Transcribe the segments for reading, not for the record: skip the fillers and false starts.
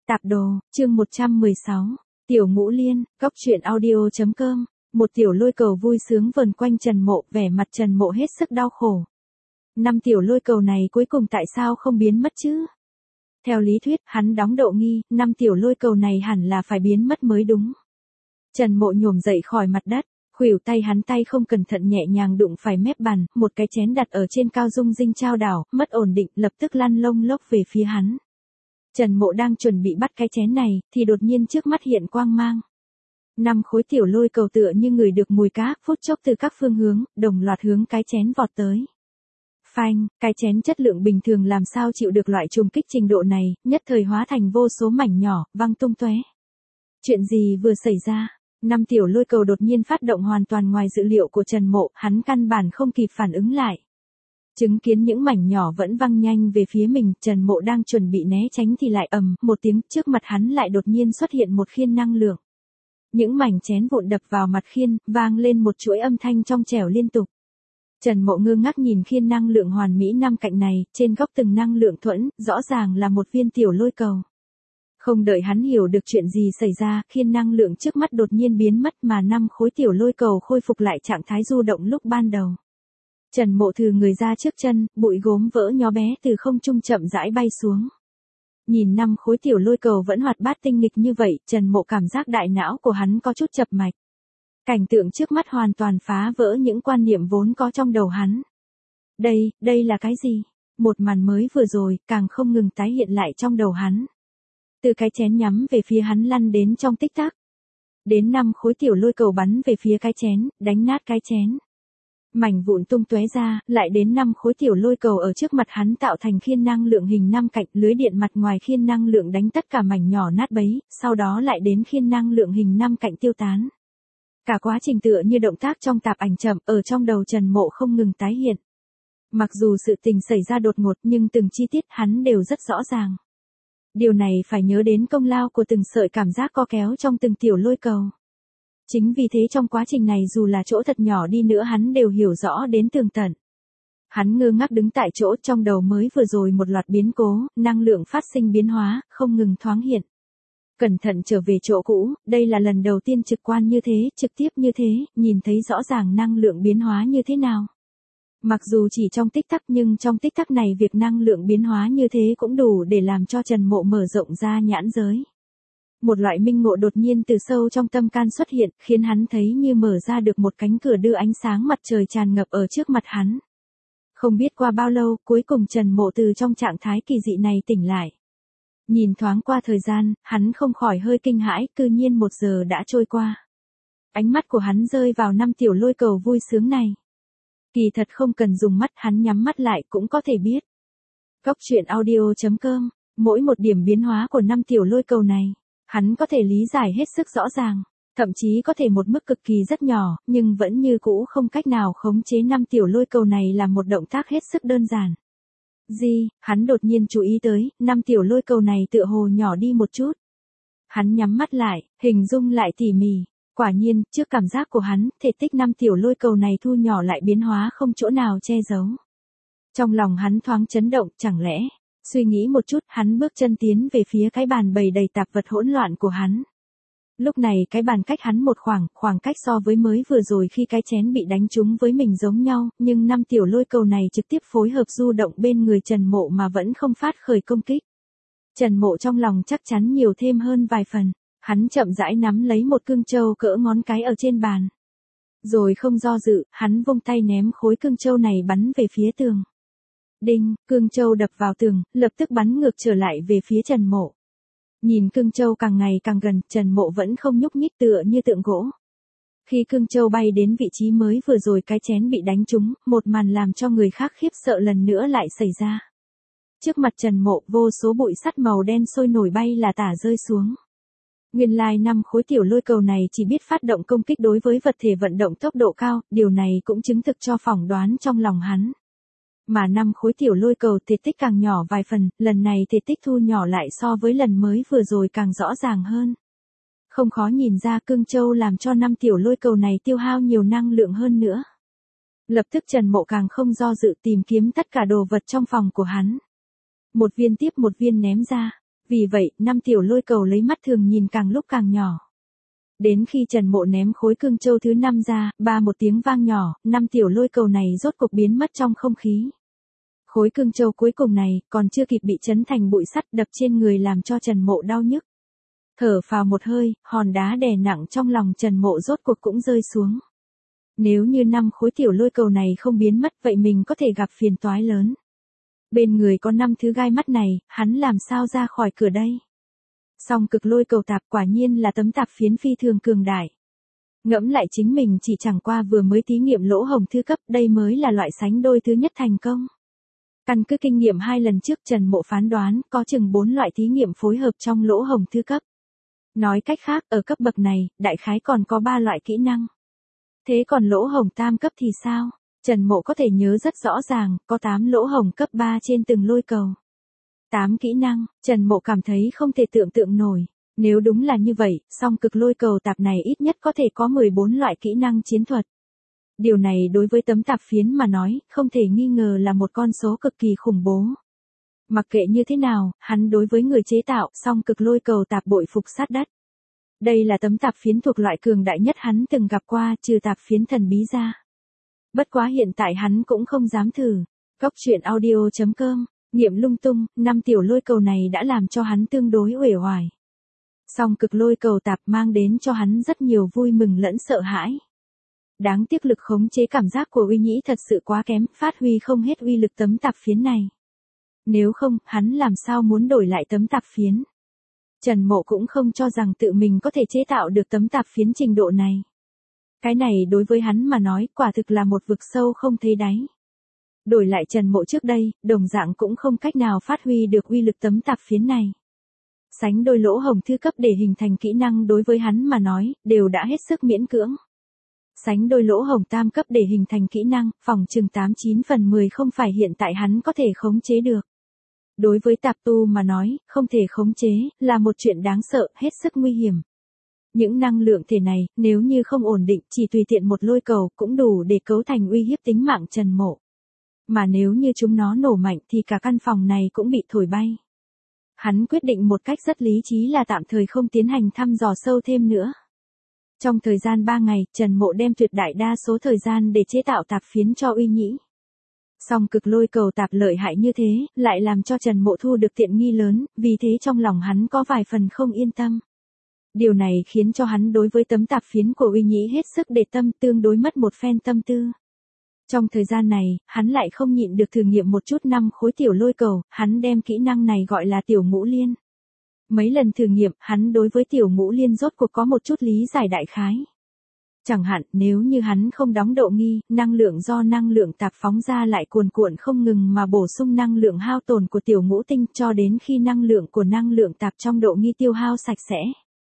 Tạp đồ, chương 116. Tiểu Ngũ Liên, góc truyện audio.com. Một tiểu lôi cầu vui sướng vần quanh Trần Mộ, vẻ mặt Trần Mộ hết sức đau khổ. 5 tiểu lôi cầu này cuối cùng tại sao không biến mất chứ? Theo lý thuyết, hắn đóng độ nghi, 5 tiểu lôi cầu này hẳn là phải biến mất mới đúng. Trần Mộ nhổm dậy khỏi mặt đất, khuỷu tay hắn tay không cẩn thận nhẹ nhàng đụng phải mép bàn, một cái chén đặt ở trên cao dung dinh trao đảo, mất ổn định, lập tức lăn lông lốc về phía hắn. Trần Mộ đang chuẩn bị bắt cái chén này, thì đột nhiên trước mắt hiện quang mang. 5 khối tiểu lôi cầu tựa như người được mùi cá, phút chốc từ các phương hướng, đồng loạt hướng cái chén vọt tới. Phanh, cái chén chất lượng bình thường làm sao chịu được loại trùng kích trình độ này, nhất thời hóa thành vô số mảnh nhỏ, văng tung tóe. Chuyện gì vừa xảy ra? 5 tiểu lôi cầu đột nhiên phát động hoàn toàn ngoài dự liệu của Trần Mộ, hắn căn bản không kịp phản ứng lại. Chứng kiến những mảnh nhỏ vẫn văng nhanh về phía mình, Trần Mộ đang chuẩn bị né tránh thì lại ầm một tiếng, trước mặt hắn lại đột nhiên xuất hiện một khiên năng lượng. Những mảnh chén vụn đập vào mặt khiên, vang lên một chuỗi âm thanh trong trẻo liên tục. Trần Mộ ngơ ngác nhìn khiên năng lượng hoàn mỹ 5 cạnh này, trên góc từng năng lượng thuẫn, rõ ràng là một viên tiểu lôi cầu. Không đợi hắn hiểu được chuyện gì xảy ra, khiên năng lượng trước mắt đột nhiên biến mất mà 5 khối tiểu lôi cầu khôi phục lại trạng thái du động lúc ban đầu. Trần Mộ thừ người ra trước chân, bụi gốm vỡ nhỏ bé từ không trung chậm rãi bay xuống. Nhìn 5 khối tiểu lôi cầu vẫn hoạt bát tinh nghịch như vậy, Trần Mộ cảm giác đại não của hắn có chút chập mạch. Cảnh tượng trước mắt hoàn toàn phá vỡ những quan niệm vốn có trong đầu hắn. Đây là cái gì? Một màn mới vừa rồi, càng không ngừng tái hiện lại trong đầu hắn. Từ cái chén nhắm về phía hắn lăn đến trong tích tắc. Đến 5 khối tiểu lôi cầu bắn về phía cái chén, đánh nát cái chén. Mảnh vụn tung tóe ra, lại đến 5 khối tiểu lôi cầu ở trước mặt hắn tạo thành khiên năng lượng hình 5 cạnh, lưới điện mặt ngoài khiên năng lượng đánh tất cả mảnh nhỏ nát bấy, sau đó lại đến khiên năng lượng hình 5 cạnh tiêu tán. Cả quá trình tựa như động tác trong tạp ảnh chậm, ở trong đầu Trần Mộ không ngừng tái hiện. Mặc dù sự tình xảy ra đột ngột nhưng từng chi tiết hắn đều rất rõ ràng. Điều này phải nhớ đến công lao của từng sợi cảm giác co kéo trong từng tiểu lôi cầu. Chính vì thế trong quá trình này dù là chỗ thật nhỏ đi nữa hắn đều hiểu rõ đến tường tận. Hắn ngơ ngác đứng tại chỗ, trong đầu mới vừa rồi một loạt biến cố, năng lượng phát sinh biến hóa, không ngừng thoáng hiện. Cẩn thận trở về chỗ cũ, đây là lần đầu tiên trực quan như thế, trực tiếp như thế, nhìn thấy rõ ràng năng lượng biến hóa như thế nào. Mặc dù chỉ trong tích tắc nhưng trong tích tắc này việc năng lượng biến hóa như thế cũng đủ để làm cho Trần Mộ mở rộng ra nhãn giới. Một loại minh ngộ đột nhiên từ sâu trong tâm can xuất hiện, khiến hắn thấy như mở ra được một cánh cửa đưa ánh sáng mặt trời tràn ngập ở trước mặt hắn. Không biết qua bao lâu, cuối cùng Trần Mộ từ trong trạng thái kỳ dị này tỉnh lại. Nhìn thoáng qua thời gian, hắn không khỏi hơi kinh hãi, cư nhiên 1 giờ đã trôi qua. Ánh mắt của hắn rơi vào 5 tiểu lôi cầu vui sướng này. Kỳ thật không cần dùng mắt, hắn nhắm mắt lại cũng có thể biết. Góc truyện audio.com, mỗi một điểm biến hóa của 5 tiểu lôi cầu này, hắn có thể lý giải hết sức rõ ràng, thậm chí có thể một mức cực kỳ rất nhỏ, nhưng vẫn như cũ không cách nào khống chế 5 tiểu lôi cầu này là một động tác hết sức đơn giản. Hắn đột nhiên chú ý tới, 5 tiểu lôi cầu này tựa hồ nhỏ đi một chút. Hắn nhắm mắt lại, hình dung lại tỉ mỉ. Quả nhiên, trước cảm giác của hắn, thể tích 5 tiểu lôi cầu này thu nhỏ lại biến hóa không chỗ nào che giấu. Trong lòng hắn thoáng chấn động, chẳng lẽ, suy nghĩ một chút, hắn bước chân tiến về phía cái bàn bày đầy tạp vật hỗn loạn của hắn. Lúc này cái bàn cách hắn một khoảng cách so với mới vừa rồi khi cái chén bị đánh trúng với mình giống nhau, nhưng 5 tiểu lôi cầu này trực tiếp phối hợp du động bên người Trần Mộ mà vẫn không phát khởi công kích. Trần Mộ trong lòng chắc chắn nhiều thêm hơn vài phần. Hắn chậm rãi nắm lấy một cương châu cỡ ngón cái ở trên bàn. Rồi không do dự, hắn vung tay ném khối cương châu này bắn về phía tường. Đinh, cương châu đập vào tường, lập tức bắn ngược trở lại về phía Trần Mộ. Nhìn cương châu càng ngày càng gần, Trần Mộ vẫn không nhúc nhích tựa như tượng gỗ. Khi cương châu bay đến vị trí mới vừa rồi cái chén bị đánh trúng, một màn làm cho người khác khiếp sợ lần nữa lại xảy ra. Trước mặt Trần Mộ, vô số bụi sắt màu đen sôi nổi bay là tả rơi xuống. Nguyên lai 5 khối tiểu lôi cầu này chỉ biết phát động công kích đối với vật thể vận động tốc độ cao, điều này cũng chứng thực cho phỏng đoán trong lòng hắn. Mà 5 khối tiểu lôi cầu thể tích càng nhỏ vài phần, lần này thể tích thu nhỏ lại so với lần mới vừa rồi càng rõ ràng hơn. Không khó nhìn ra cương châu làm cho 5 tiểu lôi cầu này tiêu hao nhiều năng lượng hơn nữa. Lập tức Trần Mộ càng không do dự tìm kiếm tất cả đồ vật trong phòng của hắn. Một viên tiếp một viên ném ra. Vì vậy, năm tiểu lôi cầu lấy mắt thường nhìn càng lúc càng nhỏ. Đến khi Trần Mộ ném khối cương châu thứ 5 ra, một tiếng vang nhỏ, năm tiểu lôi cầu này rốt cục biến mất trong không khí. Khối cương châu cuối cùng này, còn chưa kịp bị chấn thành bụi sắt đập trên người làm cho Trần Mộ đau nhức. Thở phào một hơi, hòn đá đè nặng trong lòng Trần Mộ rốt cuộc cũng rơi xuống. Nếu như năm khối tiểu lôi cầu này không biến mất vậy mình có thể gặp phiền toái lớn. Bên người có 5 thứ gai mắt này, hắn làm sao ra khỏi cửa đây? Song cực lôi cầu tạp quả nhiên là tấm tạp phiến phi thường cường đại. Ngẫm lại chính mình chỉ chẳng qua vừa mới thí nghiệm lỗ hổng thư cấp, đây mới là loại sánh đôi thứ nhất thành công. Căn cứ kinh nghiệm 2 lần trước Trần Mộ phán đoán có chừng 4 loại thí nghiệm phối hợp trong lỗ hổng thư cấp. Nói cách khác, ở cấp bậc này, đại khái còn có 3 loại kỹ năng. Thế còn lỗ hổng tam cấp thì sao? Trần Mộ có thể nhớ rất rõ ràng, có 8 lỗ hổng cấp 3 trên từng lôi cầu. 8 kỹ năng, Trần Mộ cảm thấy không thể tưởng tượng nổi. Nếu đúng là như vậy, song cực lôi cầu tạp này ít nhất có thể có 14 loại kỹ năng chiến thuật. Điều này đối với tấm tạp phiến mà nói, không thể nghi ngờ là một con số cực kỳ khủng bố. Mặc kệ như thế nào, hắn đối với người chế tạo song cực lôi cầu tạp bội phục sát đất. Đây là tấm tạp phiến thuộc loại cường đại nhất hắn từng gặp qua, trừ tạp phiến thần bí ra. Bất quá hiện tại hắn cũng không dám thử. Góc truyện audio.com, niệm lung tung, 5 tiểu lôi cầu này đã làm cho hắn tương đối uể oải. Song cực lôi cầu tạp mang đến cho hắn rất nhiều vui mừng lẫn sợ hãi. Đáng tiếc lực khống chế cảm giác của Uy Nhĩ thật sự quá kém, phát huy không hết uy lực tấm tạp phiến này. Nếu không, hắn làm sao muốn đổi lại tấm tạp phiến. Trần Mộ cũng không cho rằng tự mình có thể chế tạo được tấm tạp phiến trình độ này. Cái này đối với hắn mà nói quả thực là một vực sâu không thấy đáy. Đổi lại Trần Mộ trước đây, đồng dạng cũng không cách nào phát huy được uy lực tấm tạp phiến này. Sánh đôi lỗ hổng thư cấp để hình thành kỹ năng đối với hắn mà nói, đều đã hết sức miễn cưỡng. Sánh đôi lỗ hổng tam cấp để hình thành kỹ năng, phòng chừng 89 phần 10 không phải hiện tại hắn có thể khống chế được. Đối với tạp tu mà nói, không thể khống chế, là một chuyện đáng sợ, hết sức nguy hiểm. Những năng lượng thể này, nếu như không ổn định, chỉ tùy tiện một lôi cầu cũng đủ để cấu thành uy hiếp tính mạng Trần Mộ. Mà nếu như chúng nó nổ mạnh thì cả căn phòng này cũng bị thổi bay. Hắn quyết định một cách rất lý trí là tạm thời không tiến hành thăm dò sâu thêm nữa. Trong thời gian 3 ngày, Trần Mộ đem tuyệt đại đa số thời gian để chế tạo tạp phiến cho Uy Nhĩ. Song cực lôi cầu tạp lợi hại như thế, lại làm cho Trần Mộ thu được tiện nghi lớn, vì thế trong lòng hắn có vài phần không yên tâm. Điều này khiến cho hắn đối với tấm tạp phiến của Uy Nhĩ hết sức để tâm, tương đối mất một phen tâm tư. Trong thời gian này, hắn lại không nhịn được thử nghiệm một chút 5 khối tiểu lôi cầu, hắn đem kỹ năng này gọi là tiểu ngũ liên. Mấy lần thử nghiệm, hắn đối với tiểu ngũ liên rốt cuộc có một chút lý giải đại khái. Chẳng hạn, nếu như hắn không đóng độ nghi, năng lượng do năng lượng tạp phóng ra lại cuồn cuộn không ngừng mà bổ sung năng lượng hao tổn của tiểu ngũ tinh cho đến khi năng lượng của năng lượng tạp trong độ nghi tiêu hao sạch sẽ.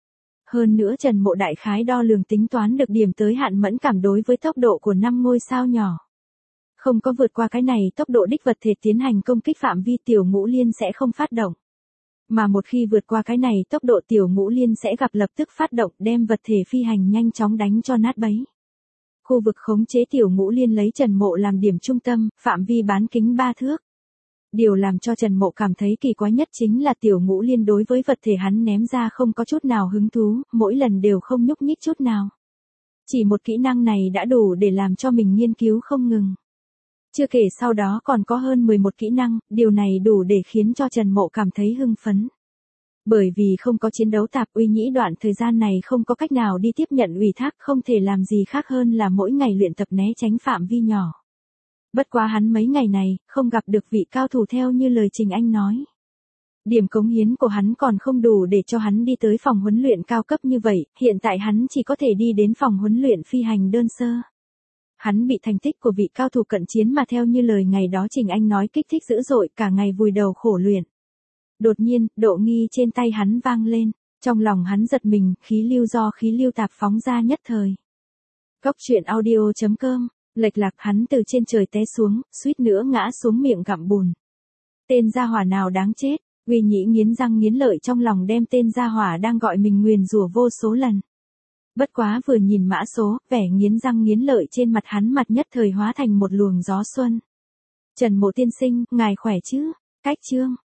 Hơn nữa Trần Mộ đại khái đo lường tính toán được điểm tới hạn mẫn cảm đối với tốc độ của 5 ngôi sao nhỏ. Không có vượt qua cái này, tốc độ đích vật thể tiến hành công kích phạm vi tiểu ngũ liên sẽ không phát động. Mà một khi vượt qua cái này, tốc độ tiểu ngũ liên sẽ gặp lập tức phát động, đem vật thể phi hành nhanh chóng đánh cho nát bấy. Khu vực khống chế tiểu ngũ liên lấy Trần Mộ làm điểm trung tâm, phạm vi bán kính 3 thước. Điều làm cho Trần Mộ cảm thấy kỳ quái nhất chính là tiểu ngũ liên đối với vật thể hắn ném ra không có chút nào hứng thú, mỗi lần đều không nhúc nhích chút nào. Chỉ một kỹ năng này đã đủ để làm cho mình nghiên cứu không ngừng. Chưa kể sau đó còn có hơn 11 kỹ năng, điều này đủ để khiến cho Trần Mộ cảm thấy hưng phấn. Bởi vì không có chiến đấu tạp, Uy Nhĩ đoạn thời gian này không có cách nào đi tiếp nhận ủy thác, không thể làm gì khác hơn là mỗi ngày luyện tập né tránh phạm vi nhỏ. Bất quá hắn mấy ngày này, không gặp được vị cao thủ theo như lời Trình Anh nói. Điểm cống hiến của hắn còn không đủ để cho hắn đi tới phòng huấn luyện cao cấp như vậy, hiện tại hắn chỉ có thể đi đến phòng huấn luyện phi hành đơn sơ. Hắn bị thành tích của vị cao thủ cận chiến mà theo như lời ngày đó Trình Anh nói kích thích dữ dội, cả ngày vùi đầu khổ luyện. Đột nhiên, độ nghi trên tay hắn vang lên, trong lòng hắn giật mình, khí lưu do khí lưu tạp phóng ra nhất thời. Góc truyện audio.com, lệch lạc hắn từ trên trời té xuống, suýt nữa ngã xuống miệng gặm bùn. Tên gia hỏa nào đáng chết, Uy Nhĩ nghiến răng nghiến lợi trong lòng đem tên gia hỏa đang gọi mình nguyền rủa vô số lần. Bất quá vừa nhìn mã số, vẻ nghiến răng nghiến lợi trên mặt hắn mặt nhất thời hóa thành một luồng gió xuân. Trần Mộ tiên sinh, ngài khỏe chứ? Cách chương